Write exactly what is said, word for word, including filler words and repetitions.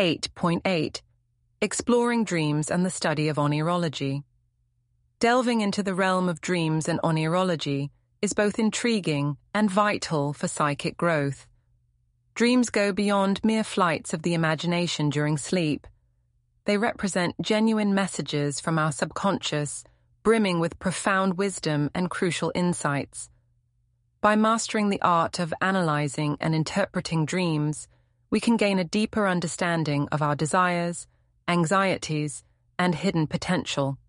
eight point eight, Exploring Dreams and the Study of Oneirology. Delving into the realm of dreams and oneirology is both intriguing and vital for psychic growth. Dreams go beyond mere flights of the imagination during sleep. They represent genuine messages from our subconscious, brimming with profound wisdom and crucial insights. By mastering the art of analyzing and interpreting dreams, we can gain a deeper understanding of our desires, anxieties, and hidden potential.